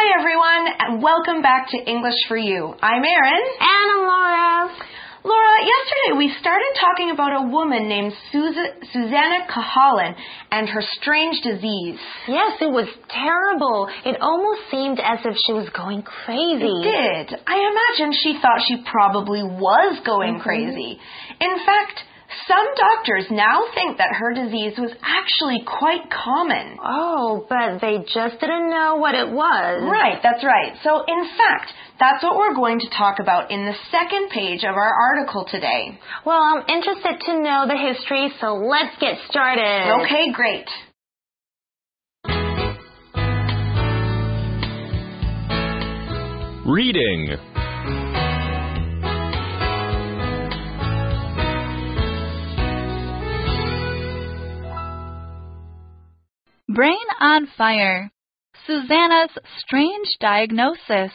Hi everyone, and welcome back to English for You. I'm Erin. And I'm Laura. Laura, yesterday we started talking about a woman named Susanna Cahalan and her strange disease. Yes, it was terrible. It almost seemed as if she was going crazy. It did. I imagine she thought she probably was going crazy. In fact, some doctors now think that her disease was actually quite common. Oh, but they just didn't know what it was. Right, that's right. So, in fact, that's what we're going to talk about in the second page of our article today. Well, I'm interested to know the history, so let's get started. Okay, great. Reading. Brain on Fire. Susanna's Strange Diagnosis.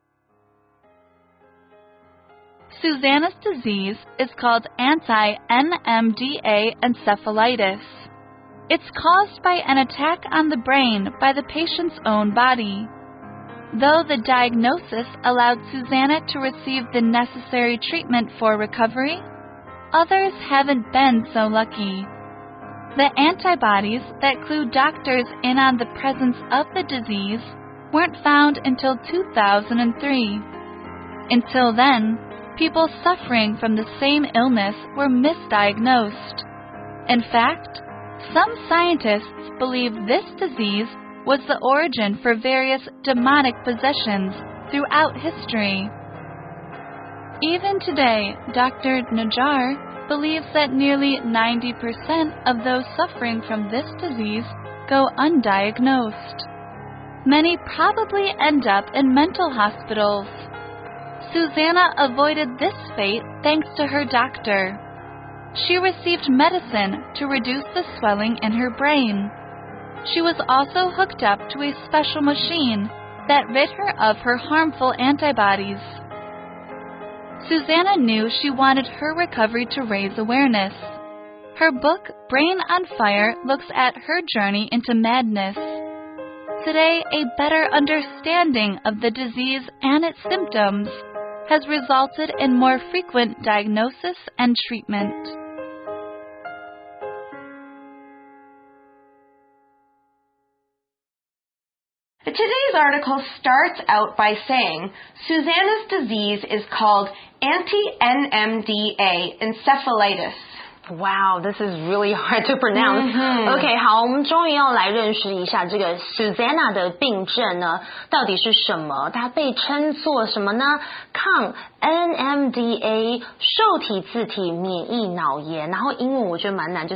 Susanna's disease is called anti-NMDA encephalitis. It's caused by an attack on the brain by the patient's own body. Though the diagnosis allowed Susanna to receive the necessary treatment for recovery, others haven't been so lucky. The antibodies that clue doctors in on the presence of the disease weren't found until 2003. Until then, people suffering from the same illness were misdiagnosed. In fact, some scientists believe this disease was the origin for various demonic possessions throughout history. Even today, Dr. Najjar believes that nearly 90% of those suffering from this disease go undiagnosed. Many probably end up in mental hospitals. Susanna avoided this fate thanks to her doctor. She received medicine to reduce the swelling in her brain. She was also hooked up to a special machine that rid her of her harmful antibodies. Susanna knew she wanted her recovery to raise awareness. Her book, Brain on Fire, looks at her journey into madness. Today, a better understanding of the disease and its symptoms has resulted in more frequent diagnosis and treatment. Today's article starts out by saying Susanna's disease is called anti-NMDA encephalitis. Wow, this is really hard to pronounce. OK, 好，我们终于要来认识一下这个 Susanna 的病症呢，到底是什么？它被称作什么呢？抗 NMDA 受体自体免疫脑炎，然后英文我觉得蛮难，就是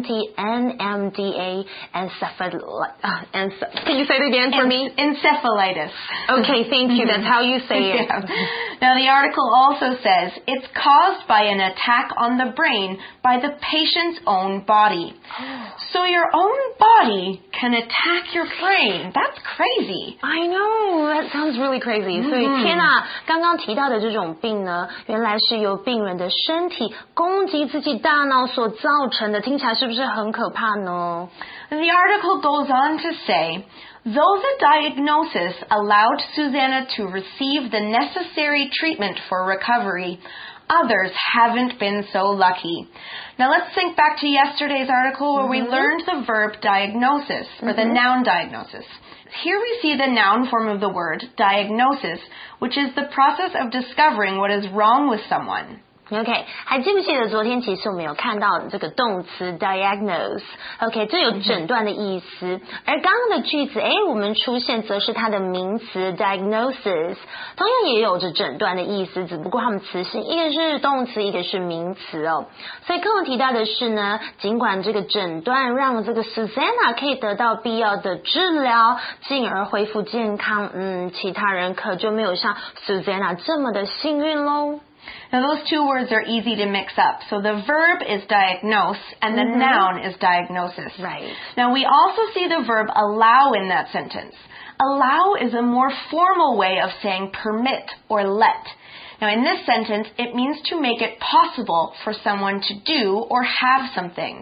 anti-NMDA encephalitis. Can you say it again for me? Encephalitis. Okay, thank you. That's how you say it. Yeah. Now, the article also says it's caused by an attack on the brain by the patient's own body. So your own body can attack your brain. That's crazy. I know. That sounds really crazy. 所以天哪，刚刚提到的这种病呢，原来是由病人的身体攻击自己大脑所造成的，听起来是不是很可怕呢？ The article goes on to say, though the diagnosis allowed Susanna to receive the necessary treatment for recovery, others haven't been so lucky. Now let's think back to yesterday's article where we learned the verb diagnosis, or the noun diagnosis. Here we see the noun form of the word, diagnosis, which is the process of discovering what is wrong with someone. OK， 还记不记得昨天其实我们有看到这个动词 diagnose？OK， 这有诊断的意思。而刚刚的句子，我们出现则是它的名词 diagnosis， 同样也有着诊断的意思，只不过它们词性一个是动词，一个是名词哦。所以刚刚提到的是呢，尽管这个诊断让这个 Susanna 可以得到必要的治疗，进而恢复健康，其他人可就没有像 Susanna 这么的幸运喽。 Now, those two words are easy to mix up. So the verb is diagnose and the noun is diagnosis. Right. Now, we also see the verb allow in that sentence. Allow is a more formal way of saying permit or let. Now, in this sentence, it means to make it possible for someone to do or have something.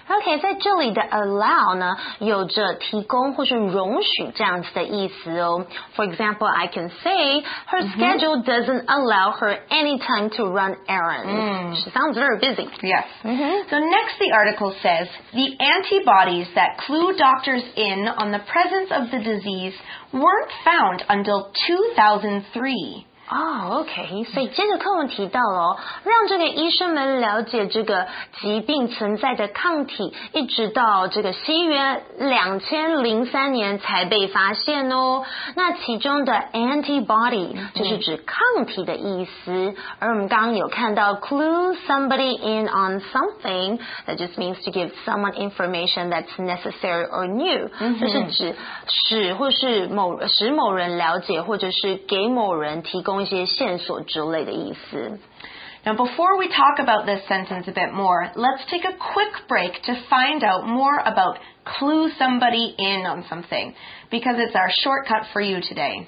OK， 在这里的 allow 呢，有着提供或是容许这样子的意思哦。For example, I can say her schedule doesn't allow her any time to run errands. She sounds very busy. Yes. So next the article says, the antibodies that clue doctors in on the presence of the disease weren't found until 2003. OK， 所以接着课文提到了让这个医生们了解这个疾病存在的抗体，一直到这个西元2003年才被发现哦。那其中的 antibody 就是指抗体的意思，而我们刚刚有看到 clue somebody in on something, that just means to give someone information that's necessary or new， 就是指使或是使某人了解，或者是给某人提供一些线索之类的意思。 Now, before we talk about this sentence a bit more, let's take a quick break to find out more about clue somebody in on something, because it's our shortcut for you today.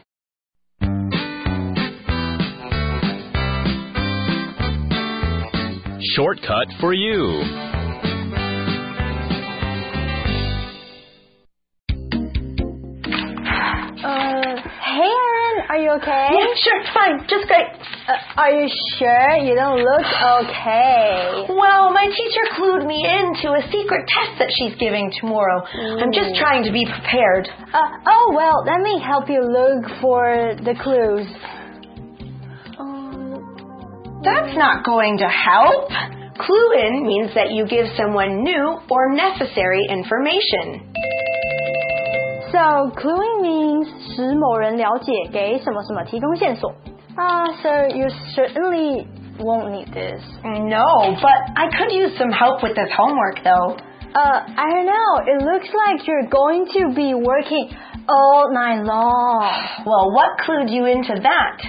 Shortcut for you. Hey, Erin, are you okay? Yeah, sure, it's fine. Just great. Are you sure? You don't look okay. Well, my teacher clued me into a secret test that she's giving tomorrow. I'm just trying to be prepared. Oh, well, let me help you look for the clues. That's not going to help. Clue in means that you give someone new or necessary information. So, cluing means 使某人了解，给什么什么提供线索。So you certainly won't need this. No, but I could use some help with this homework, though. I don't know. It looks like you're going to be working all night long. Well, what clued you into that?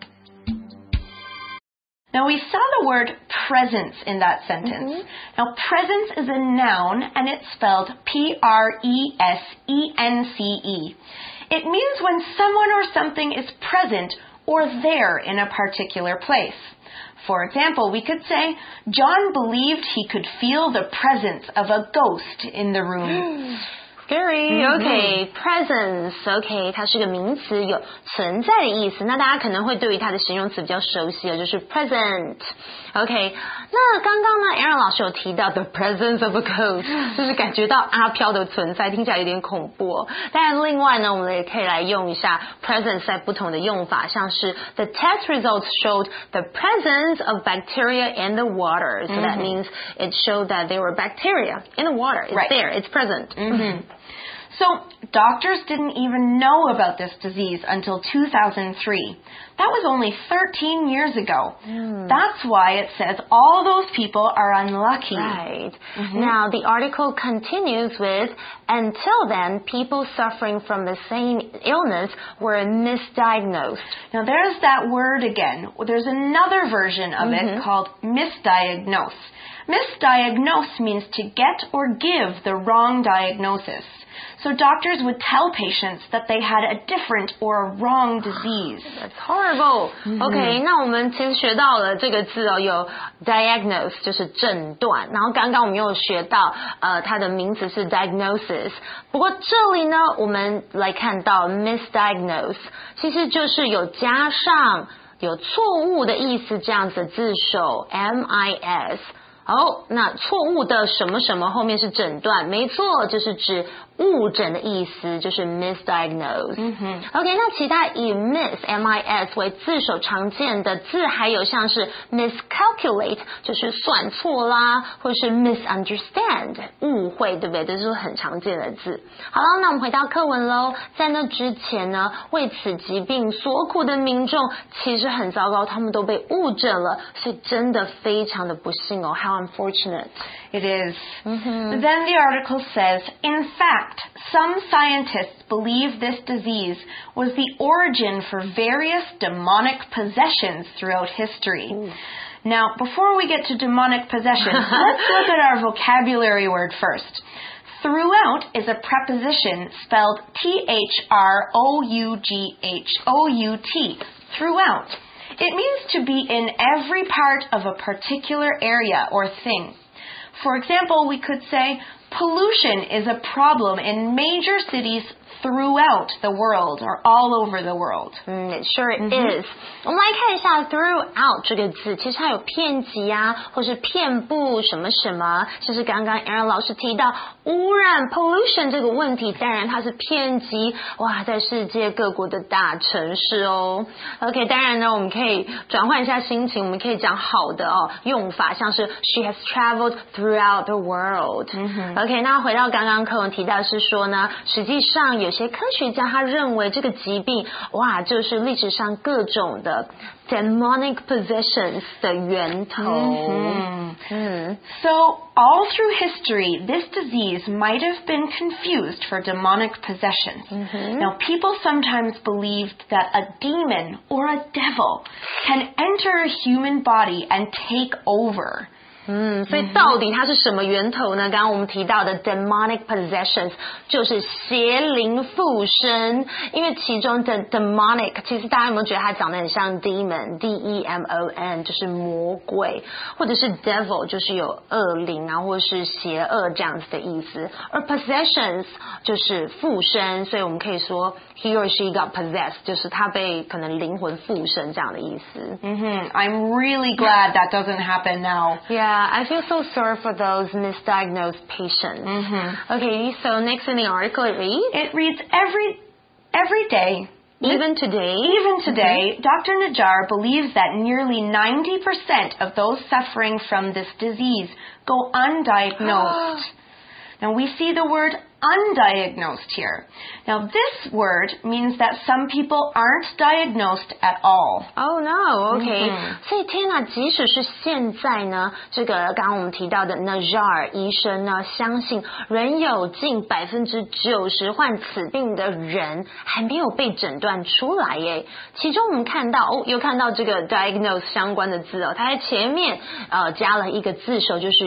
Now, we saw the word presence in that sentence. Now, presence is a noun, and it's spelled P-R-E-S-E-N-C-E. It means when someone or something is present or there in a particular place. For example, we could say, John believed he could feel the presence of a ghost in the room. Scary, OK, presence, OK, 它是个名词，有存在的意思。那大家可能会对于它的形容词比较熟悉了，就是 present。OK， 那刚刚呢 ，Erin 老师有提到 the presence of a ghost， 就是感觉到阿飘的存在，听起来有点恐怖哦。但另外呢，我们也可以来用一下 presence 在不同的用法，像是 the test results showed the presence of bacteria in the water. So that means it showed that there were bacteria in the water. It's there. It's present. So, doctors didn't even know about this disease until 2003. That was only 13 years ago. That's why it says all those people are unlucky. Right. Now, the article continues with, until then, people suffering from the same illness were misdiagnosed. Now, there's that word again. There's another version of it called misdiagnose. Misdiagnose means to get or give the wrong diagnosis. So doctors would tell patients that they had a different or a wrong disease. That's horrible. OK, 那我们其实学到了这个字哦，有 diagnose 就是诊断，然后刚刚我们又学到它的名词是 diagnosis。不过这里呢，我们来看到 misdiagnose， 其实就是有加上有错误的意思这样子的字首 mis。好，那错误的什么什么后面是诊断，没错，就是指误诊的意思，就是 misdiagnose。OK， 那其他以 mis 为字首常见的字，还有像是 miscalculate， 就是算错啦，或是 misunderstand， 误会，对不对？这是很常见的字。好了，那我们回到课文喽。在那之前呢，为此疾病所苦的民众其实很糟糕，他们都被误诊了，所以真的非常的不幸哦。How unfortunate. It is. Then the article says, in fact, some scientists believe this disease was the origin for various demonic possessions throughout history. Now, before we get to demonic possession, let's look at our vocabulary word first. Throughout is a preposition spelled T-H-R-O-U-G-H-O-U-T. Throughout. It means to be in every part of a particular area or thing. For example, we could say, pollution is a problem in major cities throughout the world or all over the world. It sure is. 我们来看一下 throughout 这个字，其实它有遍及啊，或是遍布什么什么，就是刚刚 Aaron 老师提到污染 pollution 这个问题，当然它是遍及哇，在世界各国的大城市哦。OK， 当然呢，我们可以转换一下心情，我们可以讲好的哦用法，像是 She has traveled throughout the world。OK， 那回到刚刚课文提到是说呢，实际上有些科学家他认为这个疾病，哇，就是历史上各种的 demonic possessions 的源头。 So all through history, this disease might have been confused for demonic possession. Now, people sometimes believed that a demon or a devil can enter a human body and take over. 所以到底它是什么源头呢？刚刚我们提到的 demonic possessions 就是邪灵附身，因为其中的 demonic 其实大家有没有觉得它长得很像 demon D-E-M-O-N 就是魔鬼，或者是 devil 就是有恶灵啊，或者是邪恶这样子的意思，而 possessions 就是附身，所以我们可以说 he or she got possessed 就是他被可能灵魂附身这样的意思。 I'm really glad that doesn't happen now. Yeah, I feel so sorry for those misdiagnosed patients. Okay, so next in the article it reads? It reads every day. Even today? Even today, Dr. Najjar believes that nearly 90% of those suffering from this disease go undiagnosed. Now we see the word undiagnosed here. Now this word means that some people aren't diagnosed at all. Oh no, okay. 所以天哪，即使是现在呢，这个刚刚我们提到的 Najjar 医生呢，相信仍有近90%患此病的人还没有被诊断出来耶。其中我们看到又看到这个 diagnose 相关的字哦，它在前面加了一个字首，就是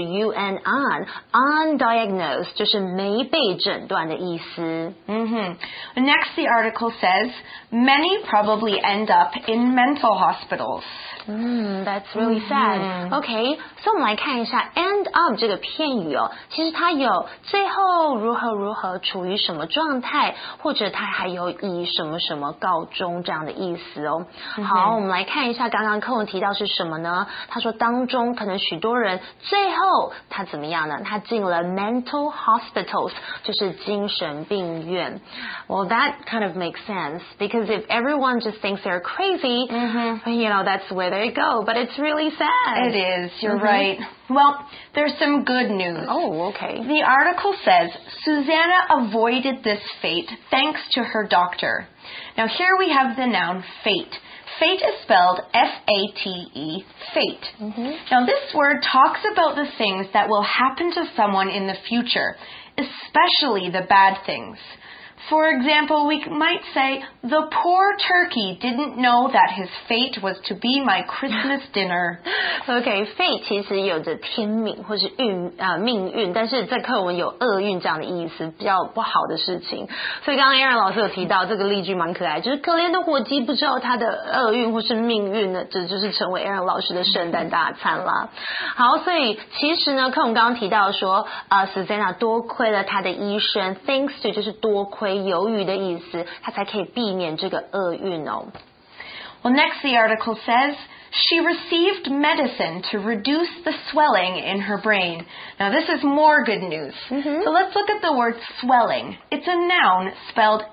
undiagnosed 就是没被诊断的意思。 Next, the article says, many probably end up in mental hospitals. That's really sad. Okay, so 我们来看一下 end up 这个片语哦，其实它有最后如何处于什么状态，或者它还有以什么什么告终这样的意思哦。好，我们来看一下刚刚课文提到是什么呢？他说当中可能许多人最后他怎么样呢？他进了 mental hospitals， 就是精神病院。Well, that kind of makes sense because if everyone just thinks they're crazy, you know, that's where they go. But it's really sad. It is. You're right. Well, there's some good news. Oh, okay. The article says Susanna avoided this fate thanks to her doctor. Now here we have the noun fate. Fate is spelled F-A-T-E, fate. Now this word talks about the things that will happen to someone in the future, especially the bad things. For example, we might say, the poor turkey didn't know that his fate was to be my Christmas dinner. Okay, fate 其实有着天命或是命运，但是在课文有厄运这样的意思，比较不好的事情。所以刚刚 Aaron 老师有提到这个例句蛮可爱，就是可怜的火鸡不知道他的厄运或是命运呢，这就是成为 Aaron 老师的圣诞大餐啦。好，所以其实呢，课文刚刚提到说Susanna 多亏了他的医生 ，thanks to 就是多亏。由于的意思，他才可以避免这个厄运哦。 Well, next the article says she received medicine to reduce the swelling in her brain. Now this is more good news. So let's look at the word swelling. It's a noun spelled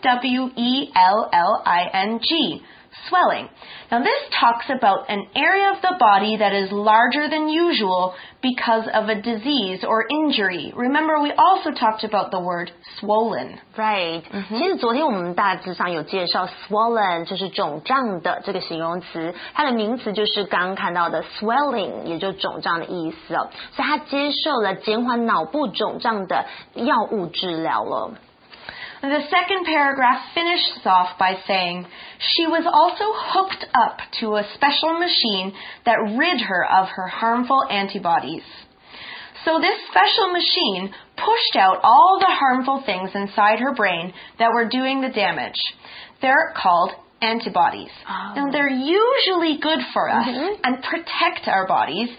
S-W-E-L-L-I-N-G. Swelling. Now this talks about an area of the body that is larger than usual because of a disease or injury. Remember, we also talked about the word swollen. Right. 其实昨天我们大致上有介绍 swollen 就是肿胀的这个形容词，它的名词就是刚刚看到的 swelling， 也就肿胀的意思哦。所以它接受了减缓脑部肿胀的药物治疗了。 The second paragraph finishes off by saying, she was also hooked up to a special machine that rid her of her harmful antibodies. So this special machine pushed out all the harmful things inside her brain that were doing the damage. They're called antibodies. Now they're usually good for us and protect our bodies,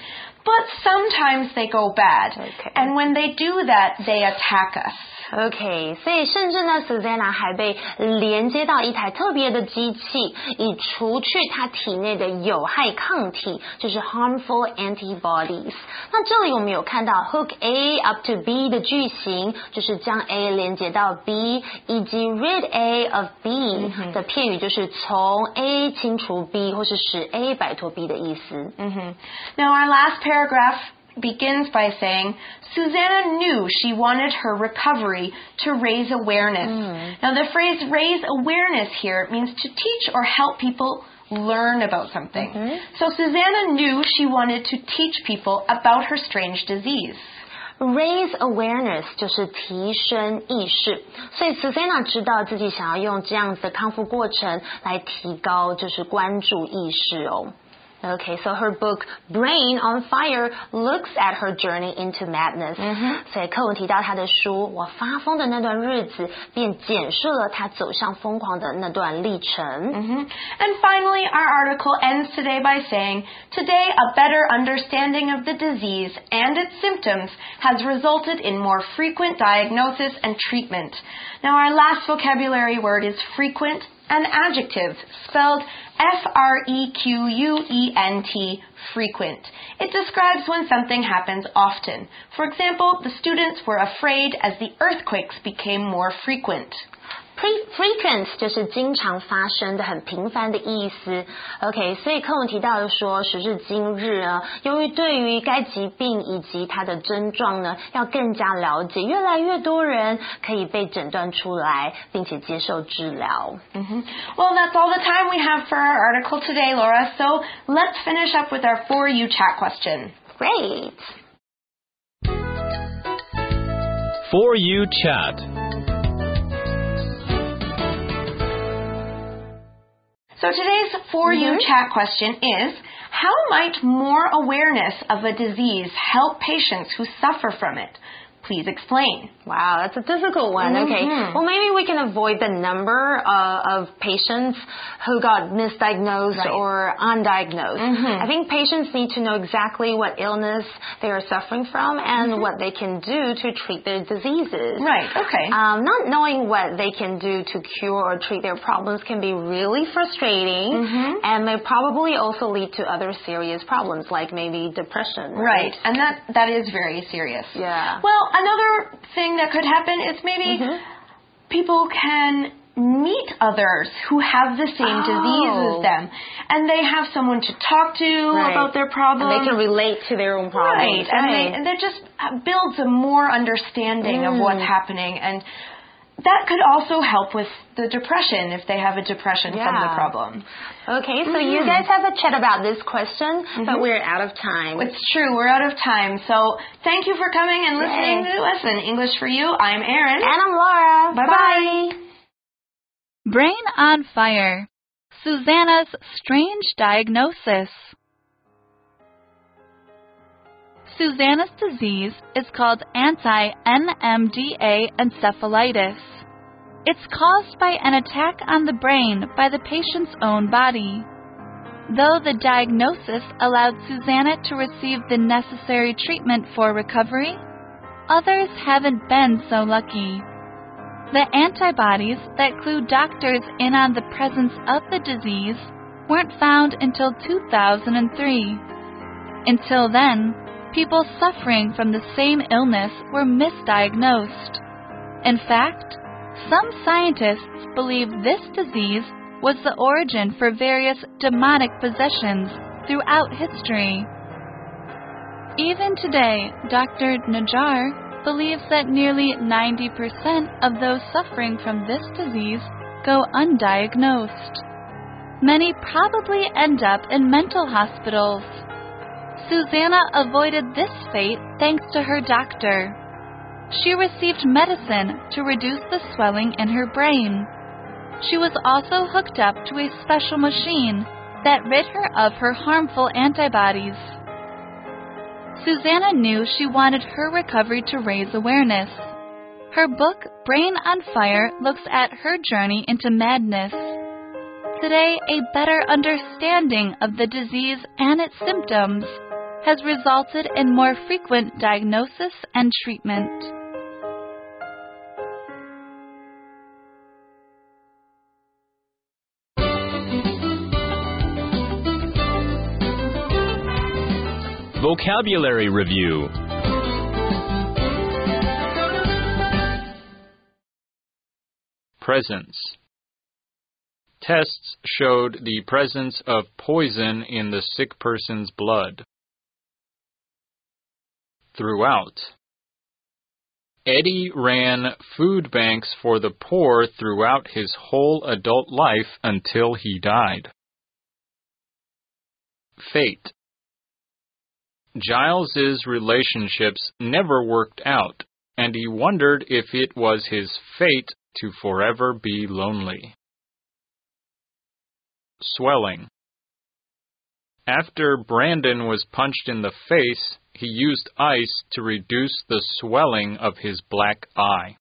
but sometimes they go bad. Okay. And when they do that, they attack us. OK， 所以甚至呢 ，Susanna 还被连接到一台特别的机器，以除去她体内的有害抗体，就是 harmful antibodies。那这里我们有看到 hook A up to B 的句型，就是将 A 连接到 B， 以及 rid A of B 的片语，就是从 A 清除 B 或是使 A 摆脱 B 的意思。 Now our last paragraph begins by saying, Susanna knew she wanted her recovery to raise awareness. Now the phrase raise awareness here means to teach or help people learn about something. So Susanna knew she wanted to teach people about her strange disease. Raise awareness 就是提升意识，所以 Susanna 知道自己想要用这样子的康复过程来提高就是关注意识哦。Okay, so her book Brain on Fire looks at her journey into madness. 所以课文提到她的书我发疯的那段日子，便检视了她走向疯狂的那段历程。 And finally, our article ends today by saying, today a better understanding of the disease and its symptoms has resulted in more frequent diagnosis and treatment. Now our last vocabulary word is frequent, an adjective spelled F-R-E-Q-U-E-N-T, frequent. It describes when something happens often. For example, the students were afraid as the earthquakes became more frequent. Frequent 就是经常发生的、很频繁的意思。OK， 所以课文提到的说，时至今日呢，由于对于该疾病以及它的症状呢，要更加了解，越来越多人可以被诊断出来，并且接受治疗。 Well, that's all the time we have for our article today, Laura. So let's finish up with our For You chat question. Great. For You chat. So today's For You chat question is, how might more awareness of a disease help patients who suffer from it? Please explain. Wow, that's a difficult one. Okay, well maybe we can avoid the number of patients who got misdiagnosed or undiagnosed. I think patients need to know exactly what illness they are suffering from and what they can do to treat their diseases. Right, okay. Not knowing what they can do to cure or treat their problems can be really frustrating and may probably also lead to other serious problems like maybe depression. Right, and that is very serious. Yeah. Well, another thing that could happen is maybe people can meet others who have the same disease as them, and they have someone to talk to about their problems. And they can relate to their own problems. And they just builds a more understanding of what's happening, and that could also help with the depression if they have a depression from the problem. Okay, so you guys have a chat about this question, but we're out of time. It's true, we're out of time. So thank you for coming and listening to us in English for You. I'm Erin. And I'm Laura. Bye-bye. Brain on Fire. Susanna's strange diagnosis. Susanna's disease is called anti-NMDA encephalitis. It's caused by an attack on the brain by the patient's own body. Though the diagnosis allowed Susanna to receive the necessary treatment for recovery, others haven't been so lucky. The antibodies that clue doctors in on the presence of the disease weren't found until 2003. Until then, people suffering from the same illness were misdiagnosed. In fact, some scientists believe this disease was the origin for various demonic possessions throughout history. Even today, Dr. Najjar believes that nearly 90% of those suffering from this disease go undiagnosed. Many probably end up in mental hospitals. Susanna avoided this fate thanks to her doctor. She received medicine to reduce the swelling in her brain. She was also hooked up to a special machine that rid her of her harmful antibodies. Susanna knew she wanted her recovery to raise awareness. Her book, Brain on Fire, looks at her journey into madness. Today, a better understanding of the disease and its symptoms has resulted in more frequent diagnosis and treatment. Vocabulary Review. Presence. Tests showed the presence of poison in the sick person's blood. Throughout. Eddie ran food banks for the poor throughout his whole adult life until he died. Fate. Giles's relationships never worked out, and he wondered if it was his fate to forever be lonely. Swelling. After Brandon was punched in the face, he used ice to reduce the swelling of his black eye.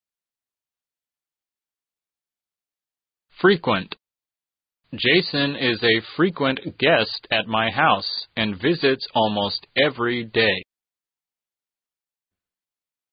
Frequent. Jason is a frequent guest at my house and visits almost every day.